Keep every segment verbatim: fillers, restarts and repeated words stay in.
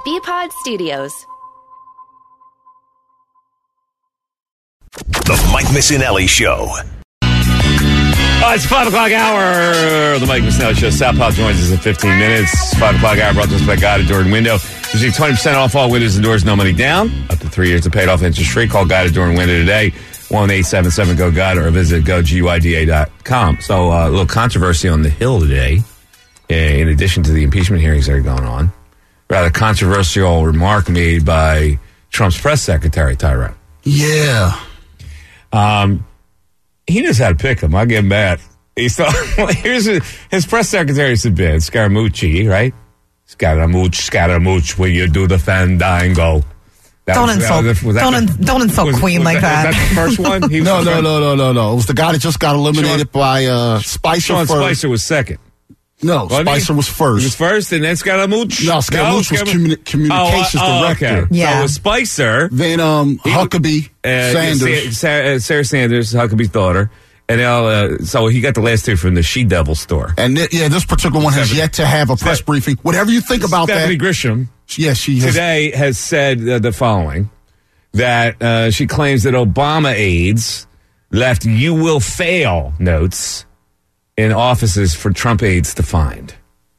B-Pod Studios. The Mike Missinelli Show. Oh, it's five o'clock hour. The Mike Missinelli Show. Southpaw joins us in fifteen minutes. five o'clock hour brought to us by Guided Door and Window. Usually twenty percent off all windows and doors, no money down. Up to three years of paid off interest free. Call Guided Door and Window today. one eight seven seven G O Guide or visit go guida dot com. So uh, a little controversy on the Hill today. In addition to the impeachment hearings that are going on. Rather controversial remark made by Trump's press secretary, Tyrone. Yeah. Um, he knows how to pick them. I'll give him that. He's thought, here's a, his press secretary said, Ben Scaramucci, right? Scaramouche, Scaramouche, will you do the fandango? That don't was, insult, was, was don't, the, don't insult was, Queen was like that. that. Was that the first one? He no, was no, first. no, no, no, no. It was the guy that just got eliminated Sean, by uh, Spicer Sean first. Spicer was second. No, Wasn't Spicer he? was first. He was first, and then Scaramouche? No, Scaramouche no, was communi- communications oh, uh, oh, director. Okay. Yeah. So it was Spicer. Then um, He, Huckabee uh, Sanders. Sarah, Sarah Sanders, Huckabee's daughter. And uh, so he got the last two from the She-Devil store. And th- yeah, this particular one has Stephanie, yet to have a press Stephanie, briefing. Whatever you think about Stephanie that. Grisham Yes, she has. today has said uh, the following, that uh, she claims that Obama aides left "you will fail" notes in offices for Trump aides to find.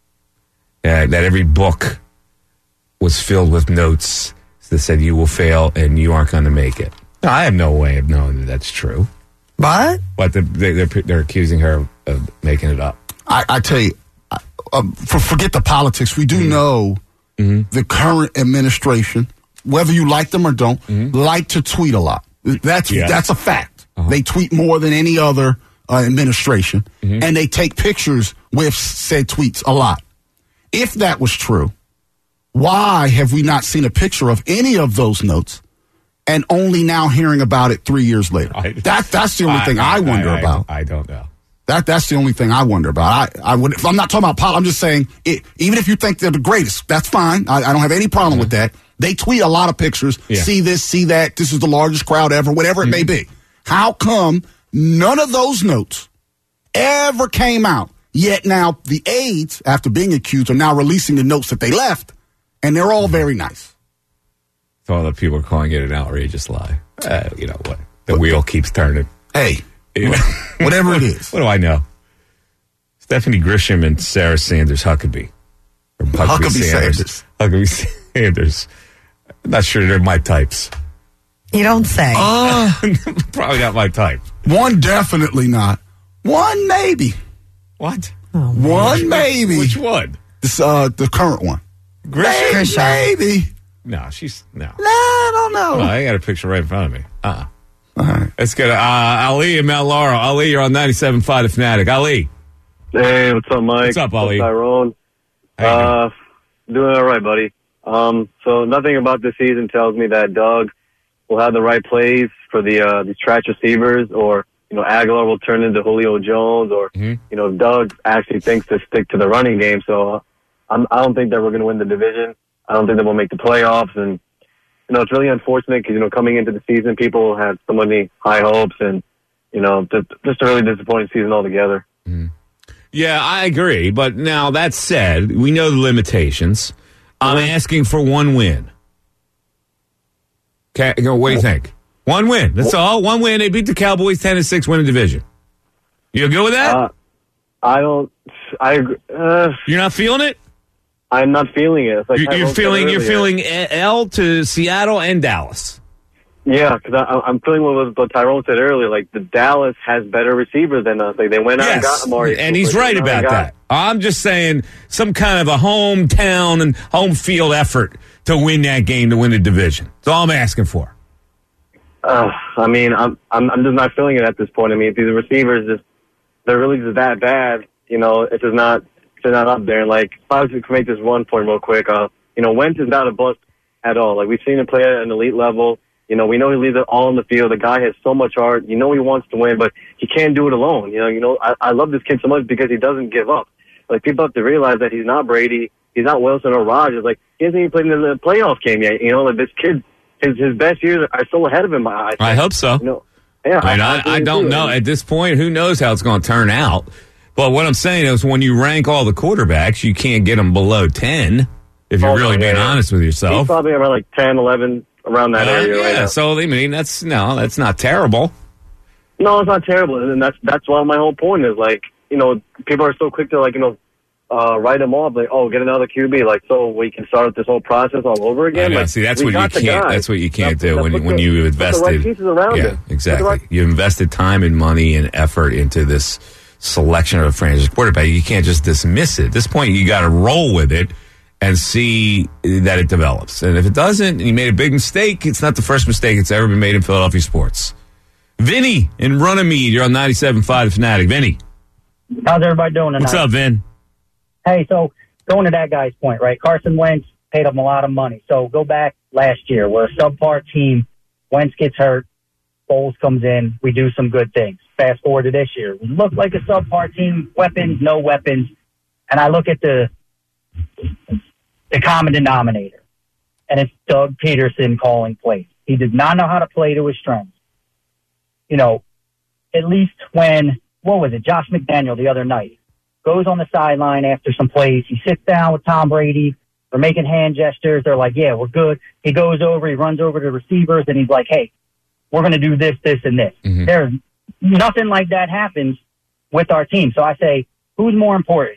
Uh, that every book was filled with notes that said "you will fail" and "you aren't going to make it." Now, I have no way of knowing that that's true. What? But the, they, they're, they're accusing her of making it up. I, I tell you, I, um, for, forget the politics. We do mm-hmm. know mm-hmm. the current administration, whether you like them or don't, mm-hmm. like to tweet a lot. That's yeah. that's a fact. Uh-huh. They tweet more than any other uh, administration, mm-hmm. and they take pictures with said tweets a lot. If that was true, why have we not seen a picture of any of those notes and only now hearing about it three years later? I, that That's the only I, thing I, I wonder I, I, about. I don't know. That That's the only thing I wonder about. I, I would, if I'm not talking about politics, I'm just saying, it, even if you think they're the greatest, that's fine. I, I don't have any problem mm-hmm. with that. They tweet a lot of pictures. Yeah. See this, see that. This is the largest crowd ever, whatever it mm-hmm. may be. How come none of those notes ever came out? Yet now the aides, after being accused, are now releasing the notes that they left, and they're all very nice. So other people are calling it an outrageous lie. Uh, you know what? The but, wheel keeps turning. Hey, you know, whatever it is. What do I know? Stephanie Grisham and Sarah Sanders Huckabee. Or Huckabee, Huckabee Sanders. Sanders. Huckabee Sanders. I'm not sure they're my types. You don't say. Uh, Probably not my type. One definitely not. One maybe. What? Oh, one maybe. Which one? This, uh, the current one. Grisham? Grisham. Maybe. No, she's no. No, I don't know. Oh, I got a picture right in front of me. Uh-uh. All right. Let's get uh, Ali and Mount Laurel. Ali, you're on ninety-seven point five The Fanatic. Ali. Hey, what's up, Mike? What's up, Ali? What's Tyrone? Uh, doing all right, buddy. Um, so nothing about this season tells me that Doug will have the right plays for the uh, these trash receivers, or you know Aguilar will turn into Julio Jones, or mm-hmm. you know Doug actually thinks to stick to the running game. So uh, I'm, I don't think that we're going to win the division. I don't think that we'll make the playoffs, and you know it's really unfortunate because you know coming into the season, people had so many high hopes, and you know just, just a really disappointing season altogether. Mm. Yeah, I agree. But now that said, we know the limitations. I'm asking for one win. Okay, what do you think? One win. That's all. One win. They beat the Cowboys ten to six, win the division. You good with that? Uh, I don't. I. Uh, You're not feeling it? I'm not feeling it. It's like you're, you're feeling. You're feeling L to Seattle and Dallas. Yeah, because I'm feeling what, what Tyrone said earlier. Like the Dallas has better receivers than us. Like they went out yes. and got Amari, and he's right about that. I'm just saying some kind of a hometown and home field effort to win that game, to win the division. That's all I'm asking for. Uh, I mean, I'm, I'm I'm just not feeling it at this point. I mean, if these receivers just they're really just that bad, you know, it's just not it's not up there. And like, if I was to make this one point real quick, uh, you know, Wentz is not a bust at all. Like we've seen him play at an elite level. You know, we know he leaves it all on the field. The guy has so much heart. You know he wants to win, but he can't do it alone. You know, you know, I, I love this kid so much because he doesn't give up. Like, people have to realize that he's not Brady. He's not Wilson or Rodgers. Like, he hasn't even played in the playoff game yet. You know, like, this kid, his his best years are still ahead of him. I, think. I hope so. You know, yeah, I, mean, I, I, I don't know. At this point, who knows how it's going to turn out. But what I'm saying is when you rank all the quarterbacks, you can't get them below ten. If you're Oh, really yeah, being yeah. honest with He's yourself. probably around like ten, eleven, around that Uh, area right yeah, now. so I mean that's no, that's not terrible. No, it's not terrible, and that's that's why my whole point is like, you know, people are so quick to like, you know, uh, write them off, like, oh, get another Q B, like, so we can start this whole process all over I again. know. Like, See, that's we what you got the can't. guy. That's what you can't That's- do that's when what when the- you put invested. the right pieces around yeah, it. Put the exactly. right- You invested time and money and effort into this selection of a franchise quarterback. You can't just dismiss it. At this point, you got to roll with it and see that it develops. And if it doesn't, and you made a big mistake, it's not the first mistake that's ever been made in Philadelphia sports. Vinny in Runnymede, you're on ninety-seven point five The Fanatic. Vinny, How's everybody doing tonight? what's up, Vin? Hey, so going to that guy's point, right? Carson Wentz paid him a lot of money. So go back last year, we're a subpar team. Wentz gets hurt. Foles comes in. We do some good things. Fast forward to this year. We look like a subpar team. Weapons, no weapons. And I look at the the common denominator, and it's Doug Peterson calling plays. He did not know how to play to his strengths. You know, at least when, what was it, Josh McDaniel the other night goes on the sideline after some plays. He sits down with Tom Brady. They're making hand gestures. They're like, yeah, we're good. He goes over, he runs over to receivers, and he's like, hey, we're going to do this, this, and this. Mhm. There's nothing like that happens with our team. So I say, who's more important,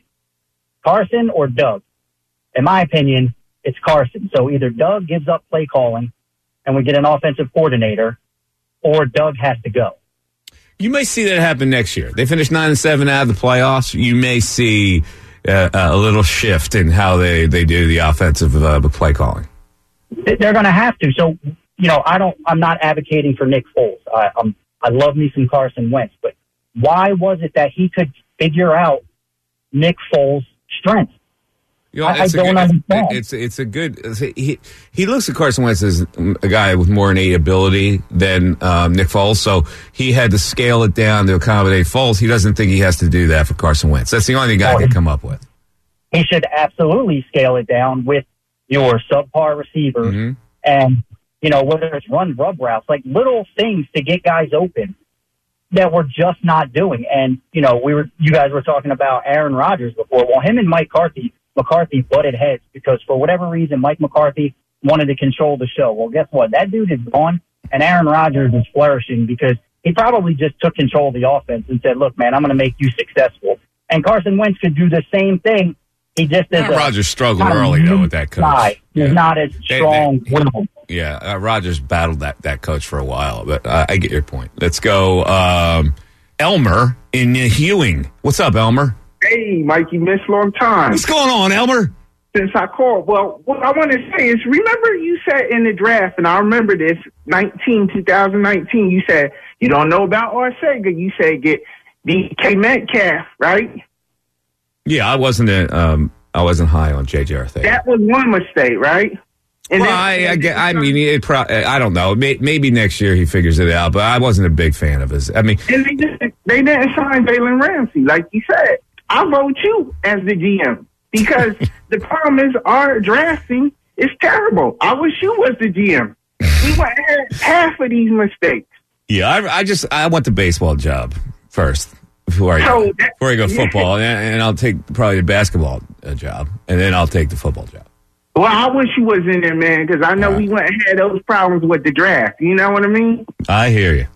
Carson or Doug? In my opinion, it's Carson. So either Doug gives up play calling and we get an offensive coordinator, or Doug has to go. You may see that happen next year. They finish nine and seven out of the playoffs. You may see uh, a little shift in how they, they do the offensive uh, play calling. They're going to have to. So, you know, I don't, I'm not advocating for Nick Foles. I, I'm, I love me some Carson Wentz, but why was it that he could figure out Nick Foles' strengths? You know, I- it's I a don't good, understand. It's it's a good. It's a, he he looks at Carson Wentz as a guy with more innate ability than um, Nick Foles, so he had to scale it down to accommodate Foles. He doesn't think he has to do that for Carson Wentz. That's the only guy I can come up with. He should absolutely scale it down with your subpar receivers Mhm. and, you know, whether it's run rub routes, like little things to get guys open that we're just not doing. And, you know, we were, you guys were talking about Aaron Rodgers before. Well, him and Mike McCarthy, McCarthy butted heads because for whatever reason, Mike McCarthy wanted to control the show. Well, guess what? That dude is gone, and Aaron Rodgers is flourishing because he probably just took control of the offense and said, look, man, I'm going to make you successful. And Carson Wentz could do the same thing. He just is Aaron a- Rodgers struggled not a early, though, weak with that coach. guy. He's Yeah. not as They- strong. they- willful. Yeah, uh, Rodgers battled that, that coach for a while, but uh, I get your point. Let's go, um, Elmer in Ewing. What's up, Elmer? Hey, Mikey, missed long time What's going on, Elmer? since I called. Well, what I want to say is, remember you said in the draft, and I remember this, nineteen, twenty nineteen, you said, you don't know about Arcega. You said get D K Metcalf, right? Yeah, I wasn't a, um, I wasn't high on J J Arthur. That was one mistake, right? And Well, then- I, I, get- I mean, it pro- I don't know. May, maybe next year he figures it out, but I wasn't a big fan of his. I mean, And they didn't, they didn't sign Jalen Ramsey, like you said. I vote you as the G M because the problem is our drafting is terrible. I wish you was the G M. We would have half of these mistakes. yeah, I, I just I want the baseball job first before I So that- before I go football, and, and I'll take probably the basketball uh, job, and then I'll take the football job. Well, I wish you was in there, man, because I know All right. we wouldn't have those problems with the draft. You know what I mean? I hear you.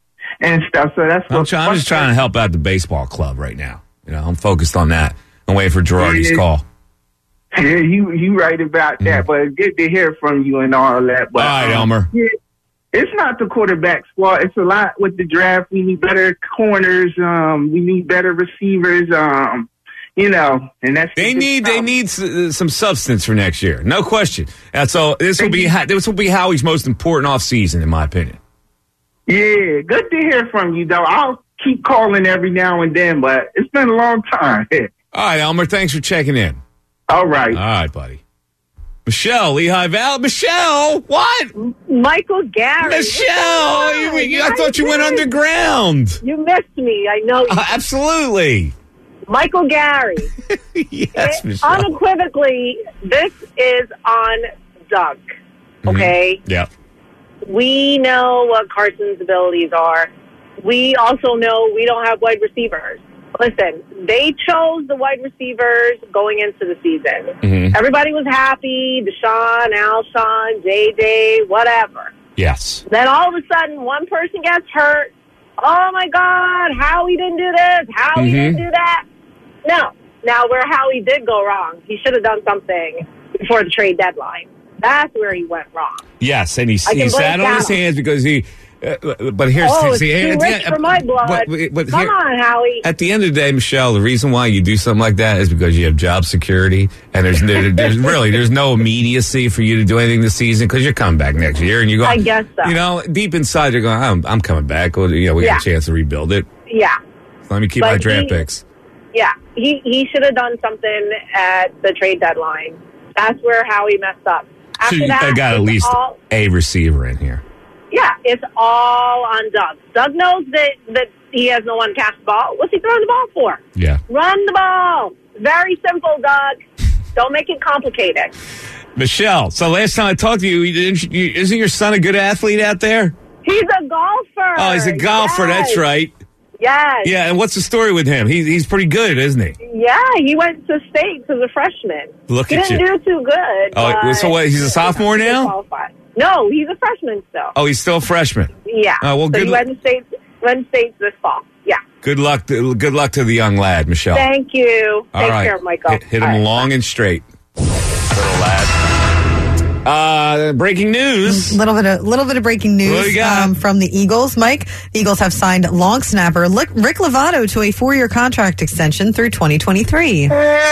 And stuff. So that's I'm, what try, I'm just trying to help out the baseball club right now. You know, I'm focused on that. I'm waiting for Girardi's Yeah. call. Yeah, you you right about that, but it's good to hear from you and all that. But, Mm. All right, um, Elmer. Yeah, it's not the quarterback's fault. It's a lot with the draft. We need better corners. Um, we need better receivers. Um, you know, and that's They the need they problem. need s- uh, some substance for next year, no question. And so this will be Ha- this will be Howie's most important offseason, in my opinion. Yeah, good to hear from you, though. I'll keep calling every now and then, but it's been a long time. All right, Elmer, thanks for checking in. All right. All right, buddy. Michelle, Lehigh Valley. Michelle, what? Michael Gary. Michelle, you, you- I thought you went underground. You missed me. I know. Uh, absolutely. Michael Gary. Yes, It- Michelle. unequivocally, this is on Doug. Okay? Yeah. We know what Carson's abilities are. We also know we don't have wide receivers. Listen, they chose the wide receivers going into the season. Mm-hmm. Everybody was happy. Deshaun, Alshon, J J, whatever. Yes. Then all of a sudden, one person gets hurt. Oh, my God, Howie didn't do this. Howie Mm-hmm. didn't do that. No. Now, where Howie did go wrong, he should have done something before the trade deadline. That's where he went wrong. Yes, and he, I can he sat blame on his Cal. hands because he. Uh, but here's Oh, see, it's too at rich the- for my blood. But, but Come here- on, Howie. At the end of the day, Michelle, the reason why you do something like that is because you have job security, and there's there, there's really there's no immediacy for you to do anything this season because you're coming back next year, and you go. I guess so. You know, deep inside, you're going, I'm, I'm coming back. Well, you know, we Yeah. got a chance to rebuild it. Yeah. So let me keep But my draft he- picks. Yeah, he, he should have done something at the trade deadline. That's where Howie messed up. So After you that, got at it's least all, a receiver in here. yeah, it's all on Doug. Doug knows that, that he has no one to catch the ball. What's he throwing the ball for? Yeah. Run the ball. Very simple, Doug. Don't make it complicated. Michelle, so last time I talked to you, you didn't, you, isn't your son a good athlete out there? He's a golfer. Oh, he's a golfer. Yes. That's right. Yes. Yeah, and what's the story with him? He's he's pretty good, isn't he? Yeah, he went to states as a freshman. Look he at didn't you. do too good. Oh, but so what, he's a sophomore he now? qualified. No, he's a freshman still. Oh, he's still a freshman. Yeah. Oh, well, so good he lu- went to states, went to states this fall. Yeah. Good luck. To, good luck to the young lad, Michelle. Thank you. All Take right. care, Michael. Hit, hit him All right. long and straight. Little lad. Uh, breaking news. Little bit of little bit of breaking What do news you got? um, from the Eagles. Mike, the Eagles have signed long snapper Rick Rick Lovato to a four-year contract extension through twenty twenty-three.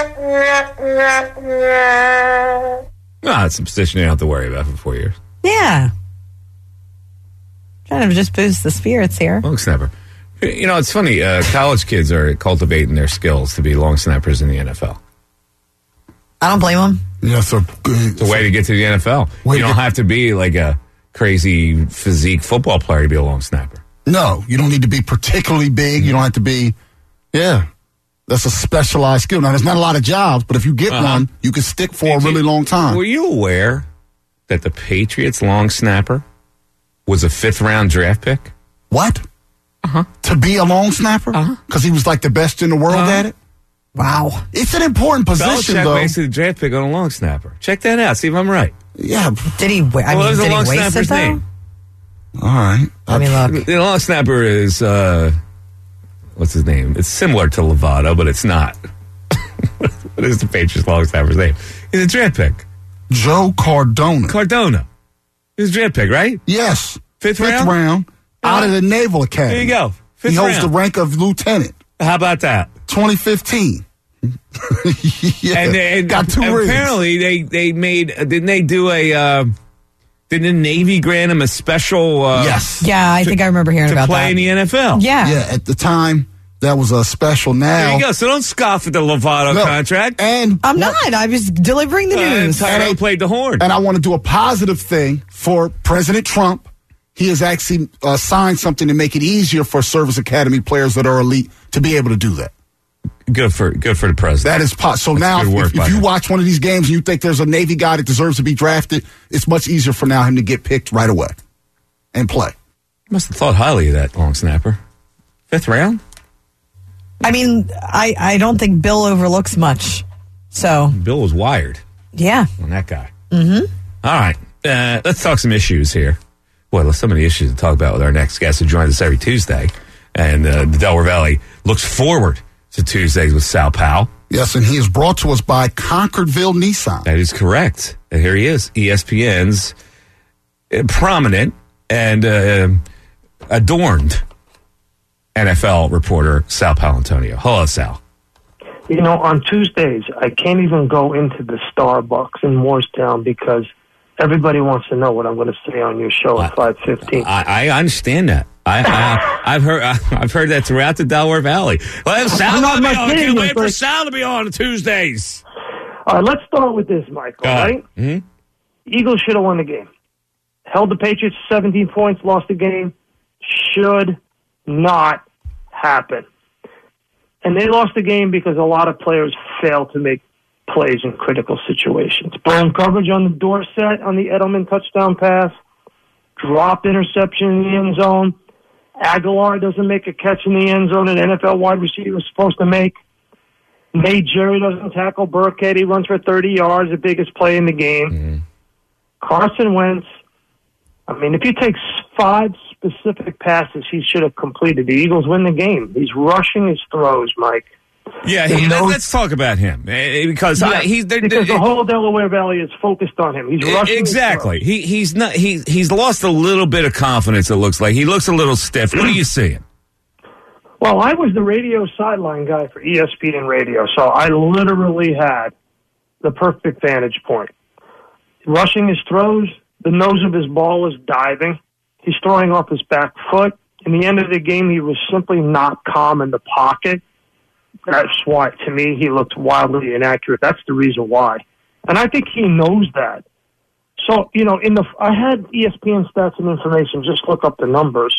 No, it's a position you don't have to worry about for four years. Yeah, trying to just boost the spirits here. Long snapper. You know, it's funny. Uh, college kids are cultivating their skills to be long snappers in the N F L. I don't blame them. Yeah, so good. It's a way to get to the N F L. Way You to don't get- have to be like a crazy physique football player to be a long snapper. No, you don't need to be particularly big. You don't have to be, yeah. That's a specialized skill. Now, there's not a lot of jobs, but if you get Uh-huh. one, you can stick for a Did you- really long time. Were you aware that the Patriots long snapper was a fifth round draft pick? What? Uh-huh. To be a long snapper? Uh-huh. Because he was like the best in the world Uh-huh. at it? Wow. It's an important position, Belichick though. wasted a draft pick on a long snapper. Check that out. See if I'm right. Yeah. Did he? wa- I What mean, was the did long he waste snapper's it though? name? All right. I mean, look. The long snapper is, uh, what's his name? It's similar to Lovato, but it's not. What is the Patriots long snapper's name? He's a draft pick. Joe Cardona. Cardona. He's a draft pick, right? Yes. Fifth Fifth round? round. Out of the Naval Academy. There you go. Fifth He holds round. the rank of lieutenant. How about that? twenty fifteen. yeah. And, they- and got two rings. apparently they, they made, uh, didn't they do a, uh, didn't the Navy grant him a special, uh, Yes. Yeah, I think I remember hearing to about play that. in the N F L? Yeah. Yeah, at the time, that was a special. Now, There you go. So don't scoff at the Lovato No. contract. And I'm not. I was delivering the Uh, news. Tyrone played the horn. And I want to do a positive thing for President Trump. He has actually uh, signed something to make it easier for Service Academy players that are elite to be able to do that. Good for good for the president. That is possible. So That's now, good work if, by if you him. watch one of these games and you think there's a Navy guy that deserves to be drafted, it's much easier for now him to get picked right away and play. Must have thought highly of that long snapper. Fifth round? I mean, I, I don't think Bill overlooks much. So, Bill was wired yeah. on that guy. Mm-hmm. All right. Uh, let's talk some issues here. Well, there's so many issues to talk about with our next guest who joins us every Tuesday. And uh, the Delaware Valley looks forward to Tuesdays with Sal Powell. Yes, and he is brought to us by Concordville Nissan. That is correct. And here he is, E S P N's uh, prominent and uh, adorned N F L reporter, Sal Paolantonio. Hello, Sal. You know, on Tuesdays, I can't even go into the Starbucks in Morristown because everybody wants to know what I'm going to say on your show at five fifteen. I, I understand that. I, I, I've heard I've heard that throughout the Delaware Valley. Well, Sal I'm not to be on. kidding Can't you, wait for but- Sal to be on Tuesdays. All right, let's start with this, Michael, Go ahead. right? Mhm. Eagles should have won the game. Held the Patriots seventeen points, lost the game. Should not happen. And they lost the game because a lot of players failed to make plays in critical situations. Blown coverage on the Dorsett on the Edelman touchdown pass. Dropped interception in the end zone. Aguilar doesn't make a catch in the end zone an N F L wide receiver is supposed to make. Nate Jerry doesn't tackle Burkhead. He runs for thirty yards, the biggest play in the game. Mm-hmm. Carson Wentz, I mean, if you take five specific passes he should have completed, the Eagles win the game. He's rushing his throws, Mike. Yeah, he, let, let's talk about him eh, because yeah, I, he's they're, because they're, the whole Delaware Valley is focused on him. He's rushing exactly. his throws. He he's not he he's lost a little bit of confidence. It looks like he looks a little stiff. What are you seeing? Well, I was the radio sideline guy for E S P N Radio, so I literally had the perfect vantage point. Rushing his throws, the nose of his ball is diving. He's throwing off his back foot. In the end of the game, he was simply not calm in the pocket. That's why, to me, he looked wildly inaccurate. That's the reason why. And I think he knows that. So, you know, in the I had E S P N stats and information. Just look up the numbers.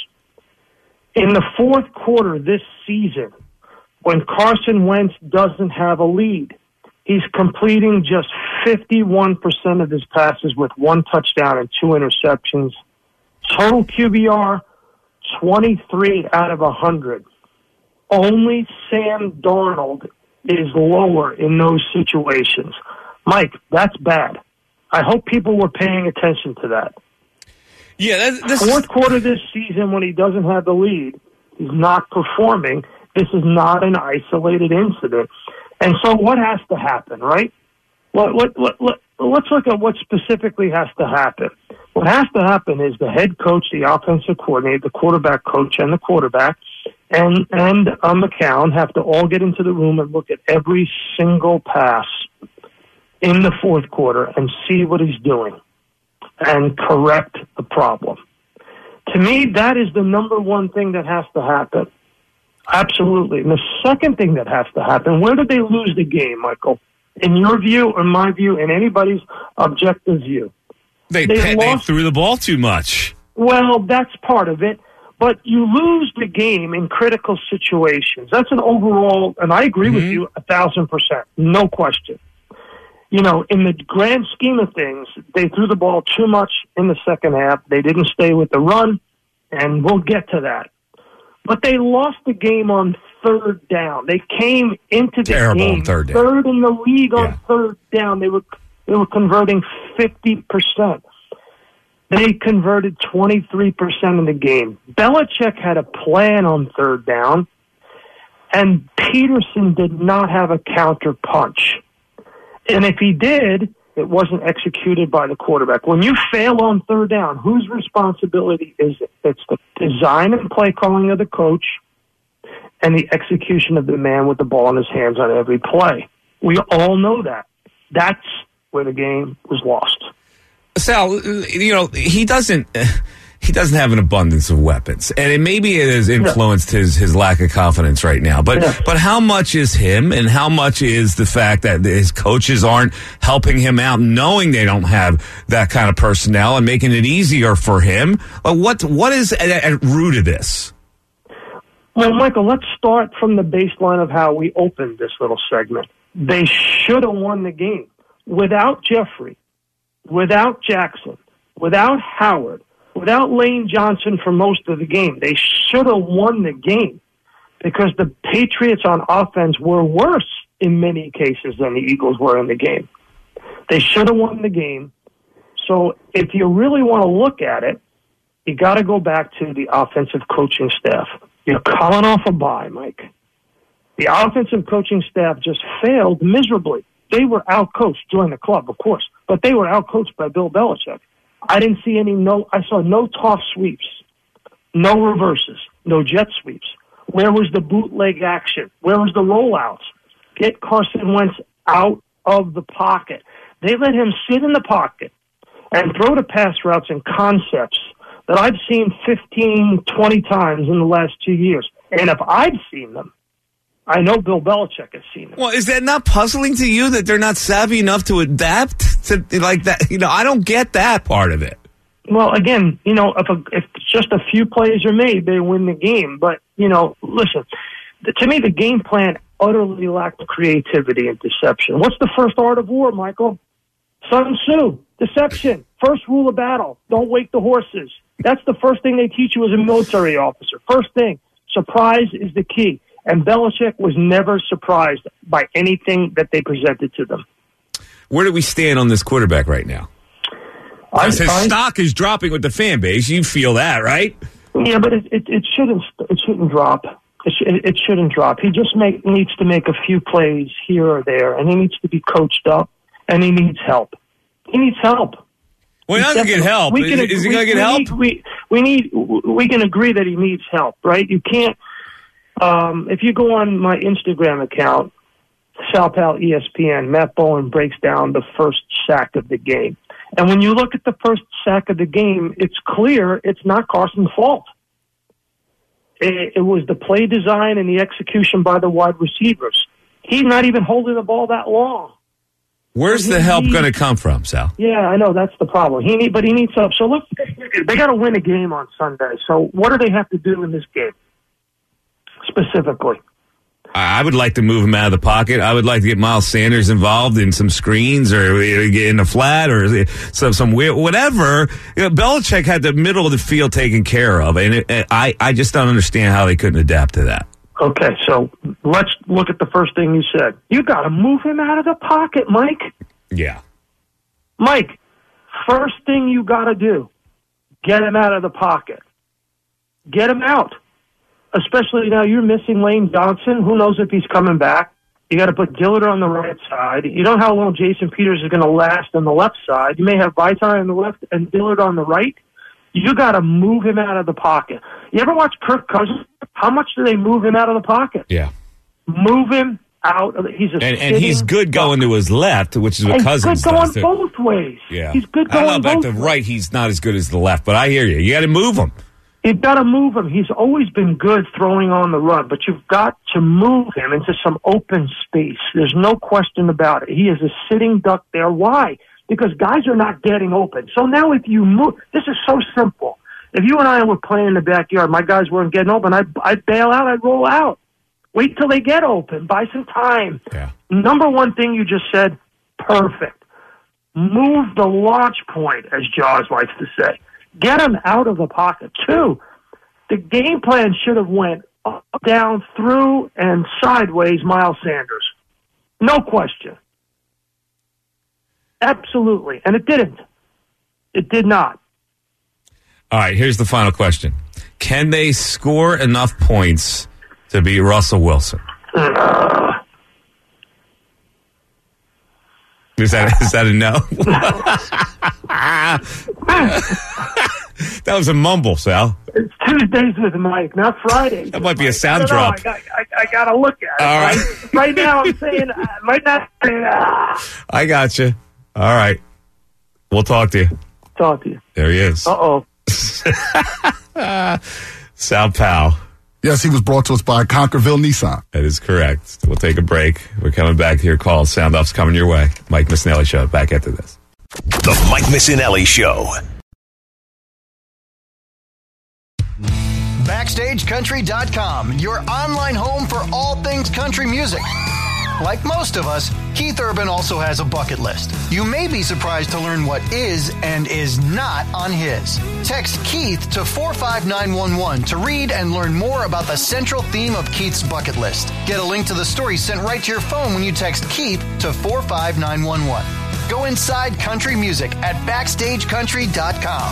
In the fourth quarter this season, when Carson Wentz doesn't have a lead, he's completing just fifty-one percent of his passes with one touchdown and two interceptions. Total Q B R, twenty-three out of one hundred. Only Sam Darnold is lower in those situations. Mike, that's bad. I hope people were paying attention to that. Yeah, that, this Fourth quarter this season, when he doesn't have the lead, he's not performing. This is not an isolated incident. And so what has to happen, right? Well, let, let, let, let's look at what specifically has to happen. What has to happen is the head coach, the offensive coordinator, the quarterback coach, and the quarterback, and, and uh, McCown have to all get into the room and look at every single pass in the fourth quarter and see what he's doing and correct the problem. To me, that is the number one thing that has to happen. Absolutely. And the second thing that has to happen, where did they lose the game, Michael? In your view, or my view, in anybody's objective view? They, they, they, lost, they threw the ball too much. Well, that's part of it. But you lose the game in critical situations. That's an overall, and I agree mm-hmm. with you a thousand percent. No question. You know, in the grand scheme of things, they threw the ball too much in the second half. They didn't stay with the run, and we'll get to that. But they lost the game on third down. They came into the Terrible game on third down. third in the league on Yeah. third down. They were they were converting fifty percent. They converted twenty-three percent of the game. Belichick had a plan on third down, and Peterson did not have a counter punch. And if he did, it wasn't executed by the quarterback. When you fail on third down, whose responsibility is it? It's the design and play calling of the coach and the execution of the man with the ball in his hands on every play. We all know that. That's where the game was lost. Sal, you know, he doesn't he doesn't have an abundance of weapons. And it, maybe it has influenced yeah. his, his lack of confidence right now. But yeah. but how much is him and how much is the fact that his coaches aren't helping him out, knowing they don't have that kind of personnel and making it easier for him? Uh, what What is at, at root of this? Well, Michael, let's start from the baseline of how we opened this little segment. They should have won the game. Without Jeffrey, without Jackson, without Howard, without Lane Johnson for most of the game, they should have won the game because the Patriots on offense were worse in many cases than the Eagles were in the game. They should have won the game. So if you really want to look at it, you got to go back to the offensive coaching staff. You're calling off a bye, Mike. The offensive coaching staff just failed miserably. They were outcoached. Join the club, of course, but they were outcoached by Bill Belichick. I didn't see any. No, I saw no toss sweeps, no reverses, no jet sweeps. Where was the bootleg action? Where was the rollouts? Get Carson Wentz out of the pocket. They let him sit in the pocket and throw the pass routes and concepts that I've seen fifteen, twenty times in the last two years. And if I've seen them, I know Bill Belichick has seen them. Well, is that not puzzling to you that they're not savvy enough to adapt to like that? You know, I don't get that part of it. Well, again, you know, if a, if just a few plays are made, they win the game. But, you know, listen, to me, the game plan utterly lacked creativity and deception. What's the first art of war, Michael? Sun Tzu, deception. First rule of battle, don't wake the horses. That's the first thing they teach you as a military officer. First thing, surprise is the key. And Belichick was never surprised by anything that they presented to them. Where do we stand on this quarterback right now? I, his I, stock is dropping with the fan base. You feel that, right? Yeah, but it, it, it shouldn't. It shouldn't drop. It, sh- it shouldn't drop. He just make, needs to make a few plays here or there, and he needs to be coached up, and he needs help. He needs help. Well, not going to get help. We can, is, is he we, going to get we help? Need, we we need. We can agree that he needs help, right? You can't. Um, if you go on my Instagram account, Sal Pal E S P N, Matt Bowen breaks down the first sack of the game. And when you look at the first sack of the game, it's clear it's not Carson's fault. It, it was the play design and the execution by the wide receivers. He's not even holding the ball that long. Where's the help going to come from, Sal? Yeah, I know that's the problem. He need, but he needs help. So look, they got to win a game on Sunday. So what do they have to do in this game specifically? I would like to move him out of the pocket. I would like to get Miles Sanders involved in some screens or in the flat or some some weird whatever. You know, Belichick had the middle of the field taken care of, and it, I I just don't understand how they couldn't adapt to that. Okay, so let's look at the first thing you said. You got to move him out of the pocket, Mike. Yeah, Mike. First thing you got to do, get him out of the pocket. Get him out. Especially now you're missing Lane Johnson. Who knows if he's coming back? You got to put Dillard on the right side. You don't know how long Jason Peters is going to last on the left side. You may have Vaitai on the left and Dillard on the right. You got to move him out of the pocket. You ever watch Kirk Cousins? How much do they move him out of the pocket? Yeah. Move him out of the, he's a and, and he's good going to his left, which is what and Cousins good going does. Too. both ways. Yeah. He's good going I don't know about both the ways. right. He's not as good as the left, but I hear you. You got to move him. You've got to move him. He's always been good throwing on the run, but you've got to move him into some open space. There's no question about it. He is a sitting duck there. Why? Because guys are not getting open. So now if you move, this is so simple. If you and I were playing in the backyard, my guys weren't getting open, I'd, I'd bail out, I'd roll out. Wait till they get open. Buy some time. Yeah. Number one thing you just said, perfect. Move the launch point, as Jaws likes to say. Get him out of the pocket. Two, the game plan should have went up, down, through, and sideways Miles Sanders. No question. Absolutely. And it didn't. It did not. All right, here's the final question. Can they score enough points to beat Russell Wilson? Uh, Is that is that a no? That was a mumble, Sal. It's Tuesdays with Mike, not Fridays. That might be a Mike. sound I don't know. drop. I got, I, I got to look at it. All right. Right, right now I'm saying, uh, right now I'm saying, ah. I got you. All right. We'll talk to you. Talk to you. There he is. Uh-oh. Sal Powell. Yes, he was brought to us by Conquerville Nissan. That is correct. We'll take a break. We're coming back to your calls. Sound off's coming your way. Mike Missinelli Show. Back after this. The Mike Missinelli Show. Backstage Country dot com, your online home for all things country music. Like most of us, Keith Urban also has a bucket list. You may be surprised to learn what is and is not on his. Text Keith to four five nine one one to read and learn more about the central theme of Keith's bucket list. Get a link to the story sent right to your phone when you text Keith to four five nine one one. Go inside country music at Backstage Country dot com.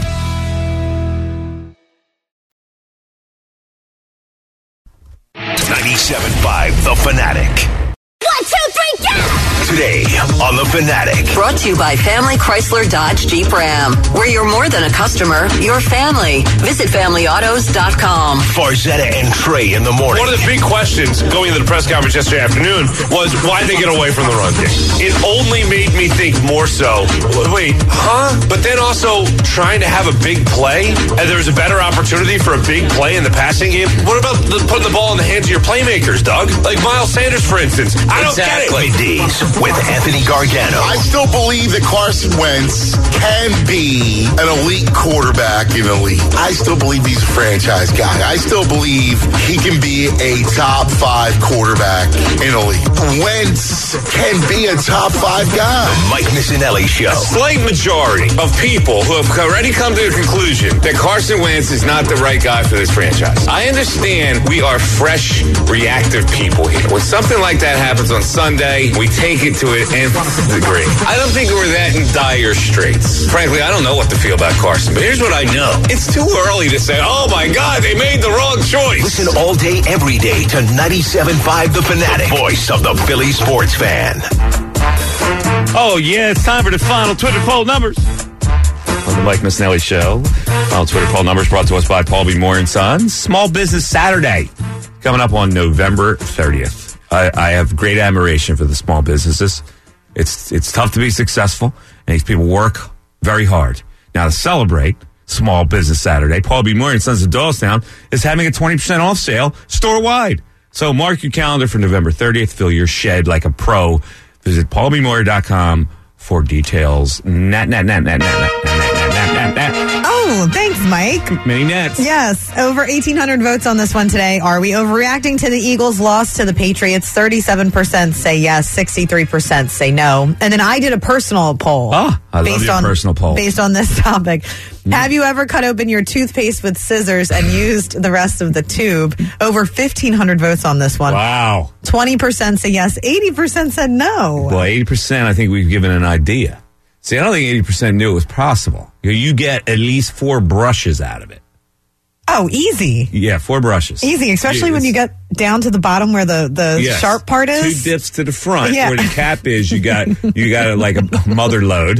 ninety-seven point five The Fanatic. One, two, three, go! Today on The Fanatic. Brought to you by Family Chrysler Dodge Jeep Ram. Where you're more than a customer, you're family. Visit family autos dot com. Farzetta and Trey in the morning. One of the big questions going into the press conference yesterday afternoon was why they get away from the run game. It only made me think more so, wait, huh? But then also trying to have a big play, and there was a better opportunity for a big play in the passing game. What about the, putting the ball in the hands of your playmakers, Doug? Like Miles Sanders, for instance. I don't exactly. get it. with Anthony Gargano. I still believe that Carson Wentz can be an elite quarterback in the league. I still believe he's a franchise guy. I still believe he can be a top five quarterback in the league. Wentz can be a top five guy. The Mike Missinelli Show. A slight majority of people who have already come to the conclusion that Carson Wentz is not the right guy for this franchise. I understand we are fresh, reactive people here. When something like that happens on Sunday, we take it to an nth degree. I don't think we're that in dire straits. Frankly, I don't know what to feel about Carson, but here's what I know. It's too early to say, oh my God, they made the wrong choice. Listen all day, every day to ninety-seven point five The Fanatic, voice of the Philly sports fan. Oh, yeah, it's time for the final Twitter poll numbers on the Mike Missinelli Show. Final Twitter poll numbers brought to us by Paul B. Moore and Sons. Small Business Saturday coming up on November thirtieth. I, I have great admiration for the small businesses. It's it's tough to be successful, and these people work very hard. Now, to celebrate Small Business Saturday, Paul B. Moore and Sons of Doylestown is having a twenty percent off sale store-wide. So mark your calendar for November thirtieth. Fill your shed like a pro. Visit paul b moore dot com for details. Nat, nat, nat, nat, nat, nat, nat, nat, nat, nat. Oh, thanks, Mike. Mini Nets. Yes, over eighteen hundred votes on this one today. Are we overreacting to the Eagles' loss to the Patriots? thirty-seven percent say yes, sixty-three percent say no. And then I did a personal poll. Oh, I love based your on, personal poll. Based on this topic. Mm. Have you ever cut open your toothpaste with scissors and used the rest of the tube? Over fifteen hundred votes on this one. Wow. twenty percent say yes, eighty percent said no. Well, eighty percent, I think we've given an idea. See, I don't think eighty percent knew it was possible. You, know, you get at least four brushes out of it. Oh, easy. Yeah, four brushes. Easy, especially yeah, when you get down to the bottom where the, the yes. sharp part is. Two dips to the front yeah. where the cap is. You got you got a, like a mother load.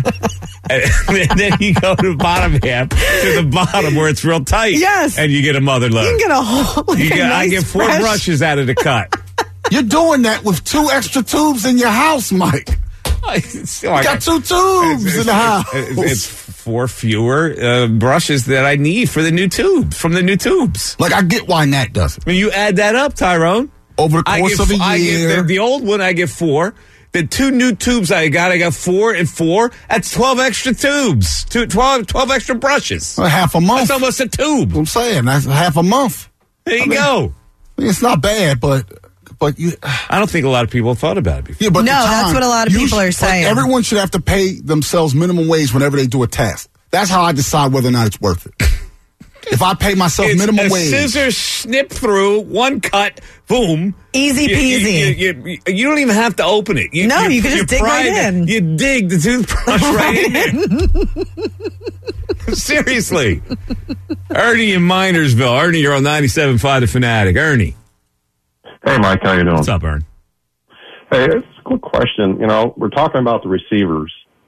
And then you go to the bottom half to the bottom where it's real tight. Yes. And you get a mother load. You can get a whole like you get, a nice I get four fresh... brushes out of the cut. You're doing that with two extra tubes in your house, Mike. So you got two tubes it's, in the house. It's, it's four fewer uh, brushes that I need for the new tube, from the new tubes. Like, I get why Nat does it. I mean, you add that up, Tyrone. Over the course get, of a I year. Get, the, the old one, I get four. The two new tubes I got, I got four and four. That's twelve extra tubes. Two, twelve, twelve extra brushes. Well, half a month. That's almost a tube. I'm saying, that's half a month. There you I mean, go. I mean, it's not bad, but... But you, I don't think a lot of people have thought about it before. Yeah, but no, time, that's what a lot of people should, are saying. Everyone should have to pay themselves minimum wage whenever they do a test. That's how I decide whether or not it's worth it. If I pay myself it's minimum a wage, scissors snip through, one cut, boom, easy peasy. You, you, you, you don't even have to open it. You, no, you, you can just dig right in. You dig the toothbrush right in. Seriously, Ernie in Minersville. Ernie, you're on ninety-seven point five The Fanatic. Ernie. Hey, Mike, how you doing? What's up, Ern? Hey, it's a quick question. You know, we're talking about the receivers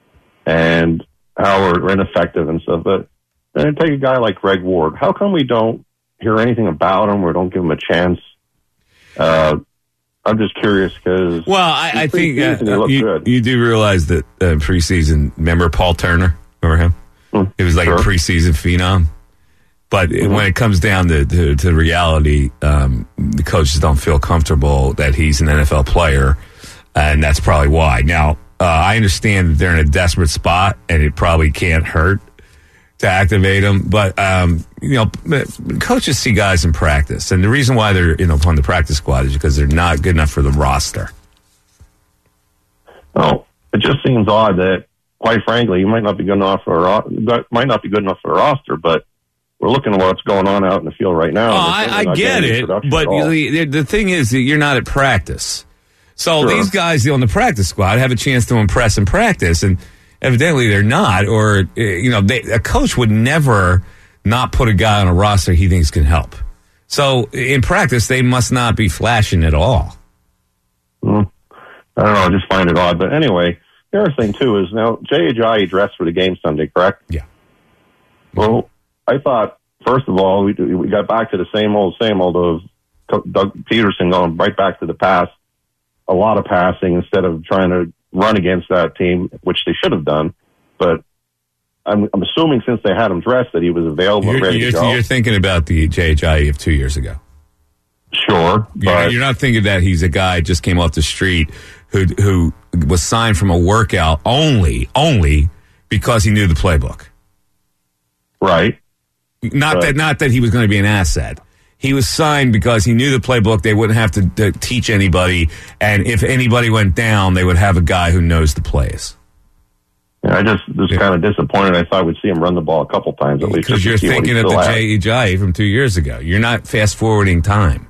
and how we're ineffective and stuff, but then take a guy like Greg Ward. How come we don't hear anything about him or don't give him a chance? Uh, I'm just curious because... Well, I, I think uh, you, you, you do realize that uh, preseason, remember Paul Turner? Remember him? Mm, he was like sure. a preseason phenom. But mm-hmm. when it comes down to, to, to reality, um, the coaches don't feel comfortable that he's an N F L player, and that's probably why. Now, uh, I understand that they're in a desperate spot, and it probably can't hurt to activate him. But, um, you know, coaches see guys in practice, and the reason why they're you know on the practice squad is because they're not good enough for the roster. Well, it just seems odd that, quite frankly, you might not be good enough for a, might not be good enough for a roster, but we're looking at what's going on out in the field right now. Oh, I, I get it, but the, the thing is that you're not at practice. So sure. These guys on the practice squad have a chance to impress in practice, and evidently they're not. Or, you know, they, a coach would never not put a guy on a roster he thinks can help. So in practice, they must not be flashing at all. Mm, I don't know. I just find it odd. But anyway, the other thing, too, is now Jay Ajayi dressed for the game Sunday, correct? Yeah. Well, I thought, first of all, we we got back to the same old, same old of Doug Peterson going right back to the pass, a lot of passing instead of trying to run against that team, which they should have done. But I'm, I'm assuming since they had him dressed that he was available you're, and ready you're, to go. You're thinking about the J H I E of two years ago. Sure. You're, but you're not thinking that he's a guy just came off the street who who was signed from a workout only, only because he knew the playbook. Right. Not right. that, not that he was going to be an asset. He was signed because he knew the playbook. They wouldn't have to, to teach anybody, and if anybody went down, they would have a guy who knows the plays. Yeah, I just was yeah. kind of disappointed. I thought we'd see him run the ball a couple times at least. Because you're thinking of the J E J from two years ago. You're not fast forwarding time.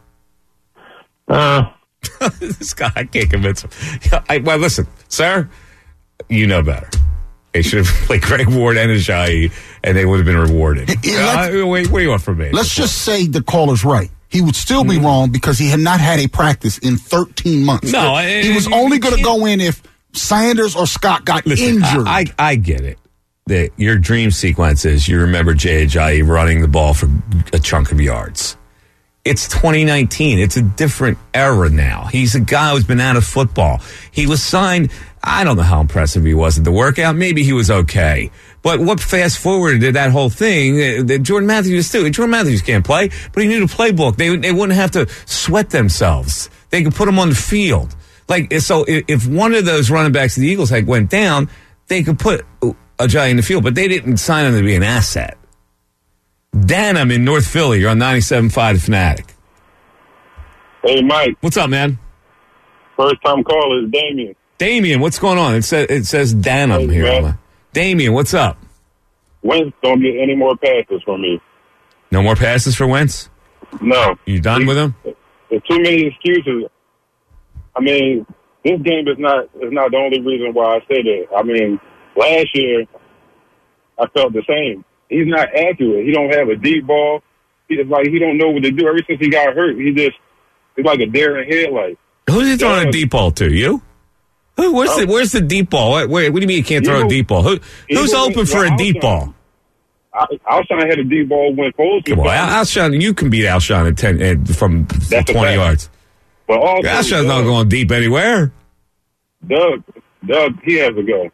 Uh, this guy, I can't convince him. I, well, listen, sir, you know better. They should have played Greg Ward and Ajayi, and they would have been rewarded. Uh, wait, what do you want from me? Let's just say the caller's right. He would still be mm-hmm. wrong because he had not had a practice in thirteen months. No, he was only going to go in if Sanders or Scott got listen, injured. I, I, I get it. That your dream sequence is you remember Jay Ajayi running the ball for a chunk of yards. It's twenty nineteen. It's a different era now. He's a guy who's been out of football. He was signed. I don't know how impressive he was at the workout. Maybe he was okay. But what fast forwarded that whole thing, that Jordan Matthews too. Jordan Matthews can't play, but he knew the playbook. They they wouldn't have to sweat themselves. They could put him on the field. Like, so if one of those running backs of the Eagles had went down, they could put Ajayi in the field, but they didn't sign him to be an asset. Dan, I'm in North Philly. You're on ninety-seven point five The Fanatic. Hey, Mike. What's up, man? First time caller is Damien. Damien, what's going on? It says it says Danham hey, here. Man. Damien, what's up? Wentz don't get any more passes from me. No more passes for Wentz? No. You done he, with him? There's too many excuses. I mean, this game is not is not the only reason why I say that. I mean, last year I felt the same. He's not accurate. He don't have a deep ball. He's like he don't know what to do. Ever since he got hurt, he just he's like a deer in headlight. Who's he throwing yeah. a deep ball to? You? Who? Where's oh. the Where's the deep ball? What, what do you mean you can't throw you know, a deep ball? Who, who's know, open for well, a deep ball? Alshon had a deep ball when Foles. Come on, Al- Alshon, you can beat Alshon at ten at, from That's twenty yards. But also, Alshon's Doug, not going deep anywhere. Doug, Doug, he has to go.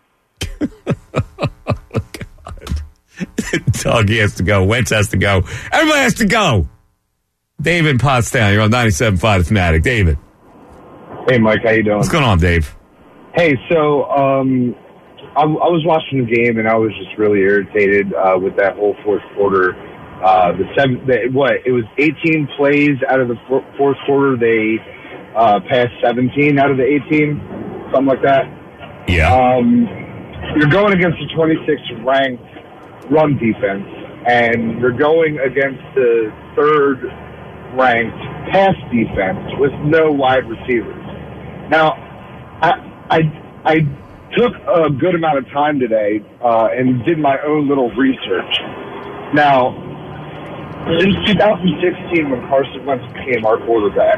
Oh, God. Doug, he has to go. Wentz has to go. Everybody has to go. David Pottstown, you're on ninety-seven point five The Fanatic. David. Hey, Mike, how you doing? What's going on, Dave? Hey, so um, I, I was watching the game, and I was just really irritated uh, with that whole fourth quarter. Uh, the seven, the, what, it was eighteen plays out of the fourth quarter. They uh, passed seventeen out of the eighteen, something like that. Yeah. Um, you're going against the twenty-sixth ranked run defense, and you're going against the third ranked pass defense with no wide receivers. Now, I I, I took a good amount of time today uh, and did my own little research. Now, since two thousand sixteen, when Carson Wentz became our quarterback,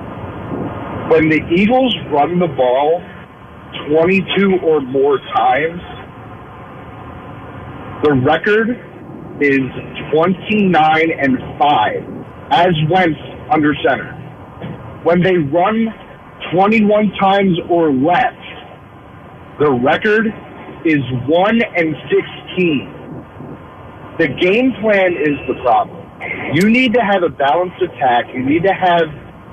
when the Eagles run the ball twenty-two or more times, the record is twenty-nine and five as Wentz under center. When they run twenty-one times or less, the record is one and sixteen. The game plan is the problem. You need to have a balanced attack. You need to have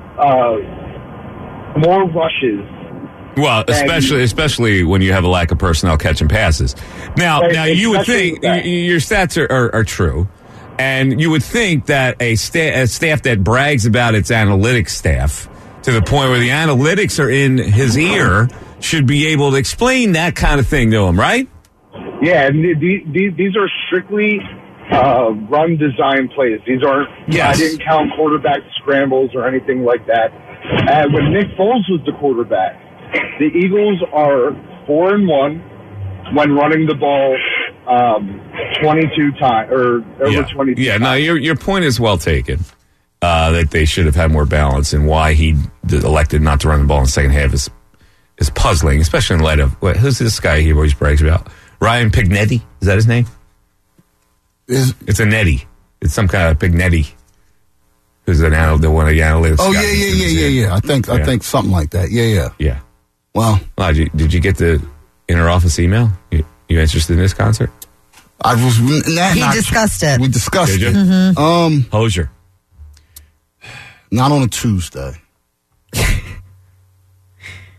uh, more rushes. Well, especially especially when you have a lack of personnel catching passes. Now, now you would think y- your stats are, are, are true, and you would think that a, sta- a staff that brags about its analytics staff to the point where the analytics are in his ear should be able to explain that kind of thing to him, right? Yeah, and these, these are strictly uh, run design plays. These aren't, yes. I didn't count quarterback scrambles or anything like that. Uh, when Nick Foles was the quarterback, the Eagles are four and one when running the ball um, twenty-two times or over yeah. twenty-two. Yeah, times. no, your your point is well taken. Uh, that they should have had more balance, and why he elected not to run the ball in the second half is is puzzling, especially in light of what, who's this guy he always brags about? Ryan Pignetti, is that his name? Is it's a Netty? It's some kind of Pignetti. Who's an anal- the one of the analytics? Oh yeah, yeah, yeah, yeah, yeah. I think yeah. I think something like that. Yeah, yeah, yeah. Well, well did, you, did you get the inner office email? You, you interested in this concert? I was. Nah, he not, discussed it. We discussed Did you? it. Mm-hmm. Um, Hosier. Not on a Tuesday.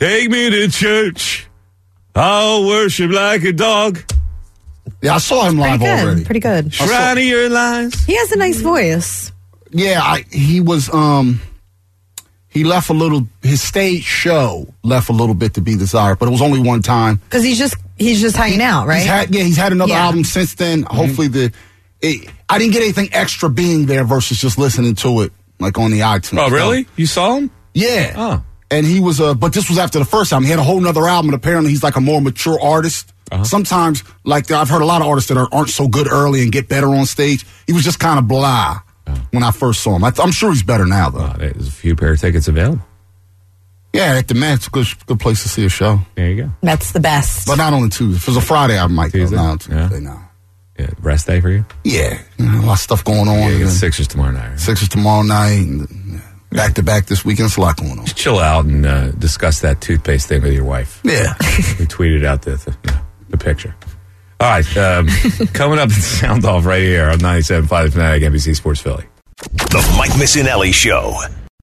Take me to church. I'll worship like a dog. Yeah, I saw him live Pretty good. already. Pretty good. Shrine of your lines. He has a nice voice. Yeah, I, he was. Um, he left a little. His stage show left a little bit to be desired, but it was only one time. Because he's just he's just hanging out, right? He's had, yeah, he's had another Yeah. album since then. Mm-hmm. Hopefully, the it, I didn't get anything extra being there versus just listening to it like on the iTunes. Oh, really? You saw him? Yeah. Oh. And he was, uh, but this was after the first album. He had a whole nother album, and apparently he's like a more mature artist. Uh-huh. Sometimes, like I've heard a lot of artists that are, aren't so good early and get better on stage. He was just kind of blah oh. when I first saw him. I, I'm sure he's better now, though. Oh, there's a few pair of tickets available. Yeah, at the Met, it's a good, good place to see a show. There you go. That's the best. But not on a Tuesday. If it was a Friday, I might Tuesday? go now. Tuesday Yeah. now. Yeah, rest day for you? Yeah, you know, a lot of stuff going on. Yeah, you and got Sixers tomorrow night. Right? Sixers tomorrow night. And back to back this weekend. It's a lot going on. Just chill out and uh, discuss that toothpaste thing with your wife. Yeah. We tweeted out the, the, you know, the picture. All right. Um, coming up in Sound Off right here on ninety-seven point five The Fanatic, N B C Sports Philly. The Mike Missinelli Show.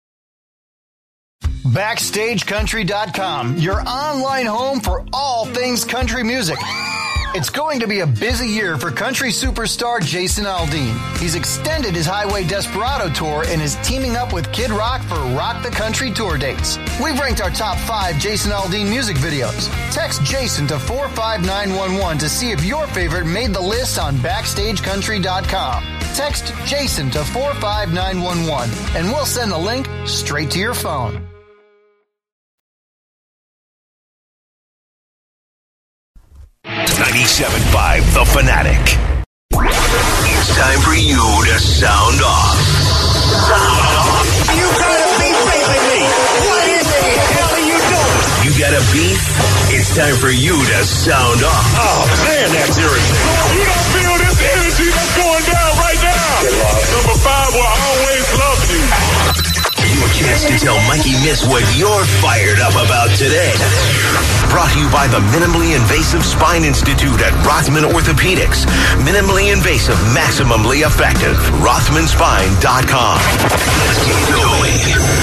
Backstage Country dot com, your online home for all things country music. It's going to be a busy year for country superstar Jason Aldean. He's extended his Highway Desperado tour and is teaming up with Kid Rock for Rock the Country tour dates. We've ranked our top five Jason Aldean music videos. Text Jason to four five nine one one to see if your favorite made the list on Backstage Country dot com. Text Jason to four five nine one one and we'll send the link straight to your phone. ninety-seven point five The Fanatic. It's time for you to sound off. Sound off. You gotta be facing me. What in the hell are you doing? You got a beef? It's time for you to sound off. Oh, man, that's irritating. You don't feel this energy that's going down right now. Number five will always love you. Your chance to tell Mikey Miss what you're fired up about today. Brought to you by the Minimally Invasive Spine Institute at Rothman Orthopedics. Minimally invasive, maximally effective. Rothman Spine dot com. Let's keep going.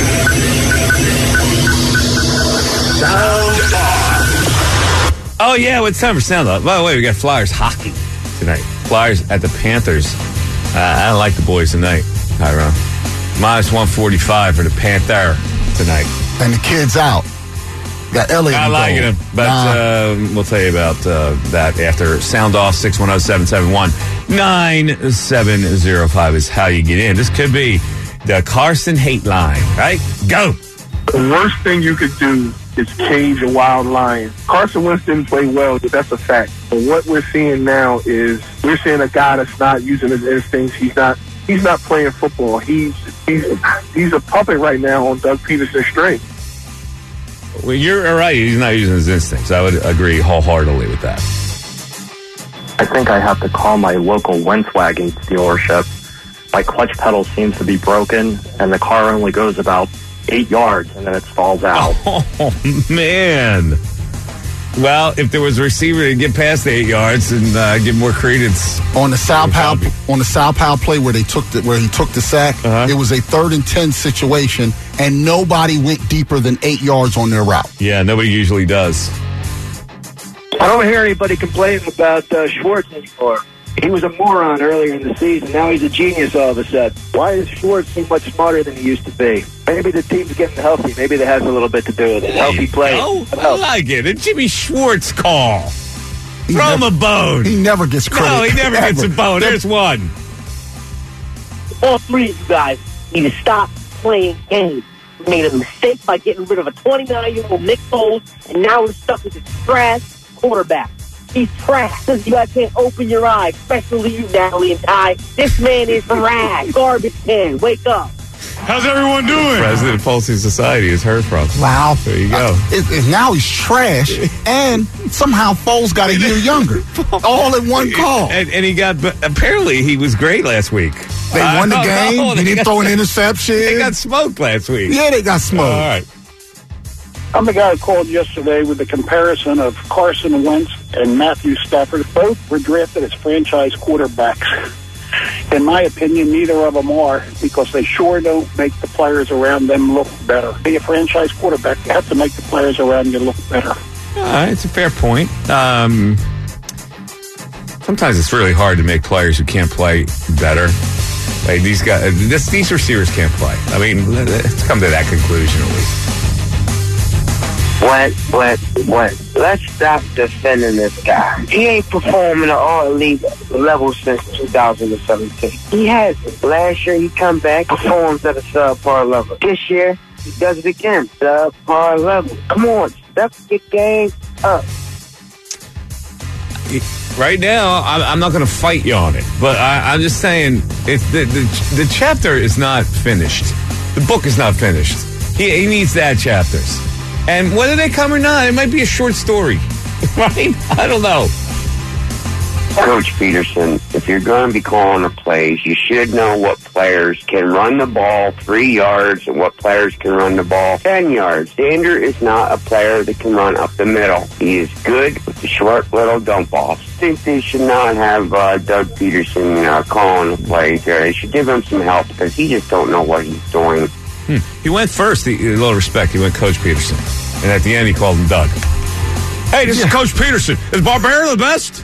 Sound off. Oh, yeah, well, it's time for Sound Off. By the way, we got Flyers hockey tonight. Flyers at the Panthers. Uh, I don't like the boys tonight, Tyrone. Minus one forty-five for the Panther tonight. And the kid's out. Got Elliott. I like him, but nah. uh, we'll tell you about uh, that after Sound Off. Six one zero seven seven one nine seven zero five is how you get in. This could be the Carson hate line, right? Go. The worst thing you could do is cage a wild lion. Carson Wentz didn't play well, but that's a fact. But what we're seeing now is we're seeing a guy that's not using his instincts. He's not. He's not playing football. He's he's he's a puppet right now on Doug Peterson's string. Well, you're right. He's not using his instincts. I would agree wholeheartedly with that. I think I have to call my local Volkswagen dealership. My clutch pedal seems to be broken, and the car only goes about eight yards, and then it stalls out. Oh, man. Well, if there was a receiver to get past the eight yards and uh, get more credence on the Sal Powell on the Sal Powell play where they took the, where he took the sack, uh-huh. It was a third and ten situation, and nobody went deeper than eight yards on their route. Yeah, nobody usually does. I don't hear anybody complaining about uh, Schwartz anymore. He was a moron earlier in the season. Now he's a genius all of a sudden. Why is Schwartz so much smarter than he used to be? Maybe the team's getting healthy. Maybe that has a little bit to do with it. Healthy play. Oh, I like it. A Jimmy Schwartz call. He Throw never, him a bone. He never gets credit. No, he never ever. gets a bone. There's one. All three of you guys need to stop playing games. We made a mistake by getting rid of a twenty-nine-year-old Nick Foles, and now we're stuck with this trash quarterback. He's trash. You guys can't open your eyes, especially you, Natalie and Ty. This man is trash. Garbage can. Wake up. How's everyone doing? President of Pulsing Society is heard from. Wow. There you go. Uh, it, it, now he's trash, and somehow Foles got a year younger. All in one call. And, and he got, but apparently he was great last week. They uh, won the game. No, he didn't got, throw an interception. They got smoked last week. Yeah, they got smoked. All right. I'm the guy who called yesterday with the comparison of Carson Wentz and Matthew Stafford. Both were drafted as franchise quarterbacks. In my opinion, neither of them are, because they sure don't make the players around them look better. Be a franchise quarterback, you have to make the players around you look better. Uh, it's a fair point. Um, sometimes it's really hard to make players who can't play better. Like these guys, this, these receivers can't play. I mean, let's come to that conclusion at least. What, what, what? Let's stop defending this guy. He ain't performing at all elite level since two thousand seventeen. He has it. Last year he come back, performs at a subpar level. This year, he does it again, subpar level. Come on, step your game up. Right now, I'm not going to fight you on it, but I, I'm just saying it's the, the the chapter is not finished. The book is not finished. He, he needs to add chapters. And whether they come or not, it might be a short story, right? I don't know. Coach Peterson, if you're going to be calling the plays, you should know what players can run the ball three yards and what players can run the ball ten yards. Sander is not a player that can run up the middle. He is good with the short little dump offs. I think they should not have uh, Doug Peterson uh, calling the plays there. They should give him some help because he just don't know what he's doing. Hmm. He went first, a little respect. He went Coach Peterson. And at the end, he called him Doug. Hey, this yeah. is Coach Peterson. Is Barbera the best?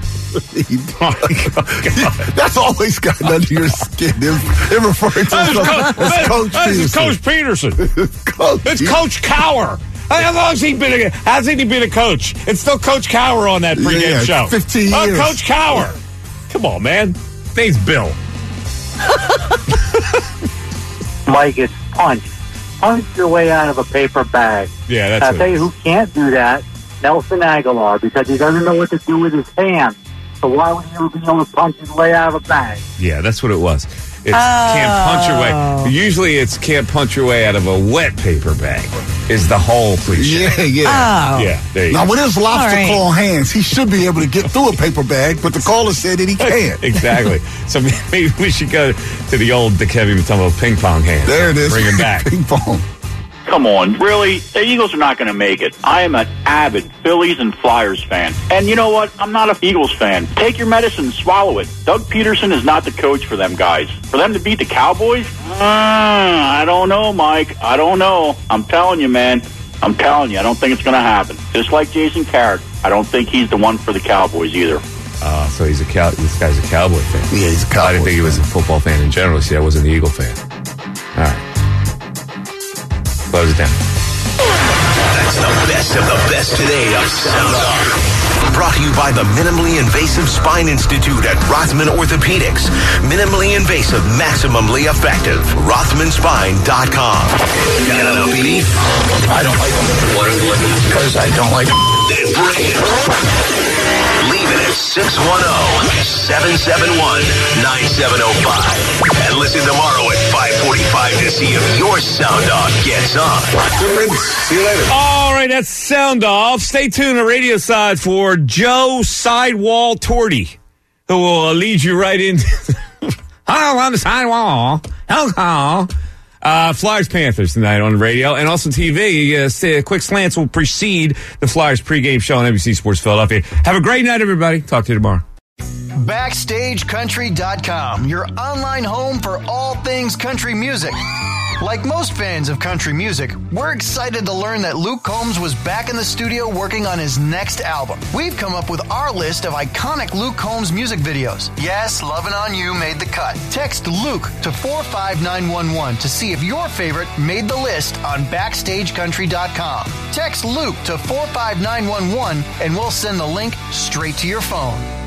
That's always gotten under your skin. It referring to himself as Coach Peterson. This is Coach Peterson. Coach it's Peterson. Coach Cower. How long has he been a, hasn't he been a coach? It's still Coach Cower on that pregame yeah, show. fifteen uh, years. Coach Cower. Come on, man. Name's Bill. Mike, it's punch. Punch your way out of a paper bag. Yeah, that's I'll tell you who can't do that. Nelson Aguilar, because he doesn't know what to do with his hands. So why would he ever be able to punch his way out of a bag? Yeah, that's what it was. It's oh. can't punch your way. Usually it's can't punch your way out of a wet paper bag is the whole cliche. Yeah, yeah. Oh. Yeah, there you now, go. with his lobster right. claw hands, he should be able to get through a paper bag, but the caller said that he can't. Exactly. So maybe we should go to the old Dikembe Mutombo ping pong hand. There it is. Bring him back. Ping pong. Come on, really? The Eagles are not going to make it. I am an avid Phillies and Flyers fan. And you know what? I'm not an Eagles fan. Take your medicine and swallow it. Doug Peterson is not the coach for them guys. For them to beat the Cowboys? Uh, I don't know, Mike. I don't know. I'm telling you, man. I'm telling you, I don't think it's going to happen. Just like Jason Carrot, I don't think he's the one for the Cowboys either. Uh, so he's a cow. This guy's a Cowboy fan. Yeah, he's a Cowboy I didn't think he was a football fan in general. See, I wasn't an Eagle fan. All right. Close it down. That's the best of the best today of Sound Off. Brought to you by the Minimally Invasive Spine Institute at Rothman Orthopedics. Minimally invasive, maximally effective. Rothman Spine dot com. Got a beef? I don't like them. What is it? Because I don't like them. Then bring it. Leave it at six one zero, seven seven one, nine seven zero five. And listen tomorrow at five forty-five to see if your Sound Off gets on. See you later. All right, that's Sound Off. Stay tuned on the radio side for Joe Sidewall Torty, who will lead you right into Hello on the sidewall. Hello. Uh, Flyers Panthers tonight on the radio and also T V. Uh, quick slants will precede the Flyers pregame show on N B C Sports Philadelphia. Have a great night, everybody. Talk to you tomorrow. Backstage Country dot com, your online home for all things country music. Like most fans of country music, we're excited to learn that Luke Combs was back in the studio working on his next album. We've come up with our list of iconic Luke Combs music videos. Yes, Lovin' On You made the cut. Text Luke to four five nine one one to see if your favorite made the list on Backstage Country dot com. Text Luke to four five nine one one and we'll send the link straight to your phone.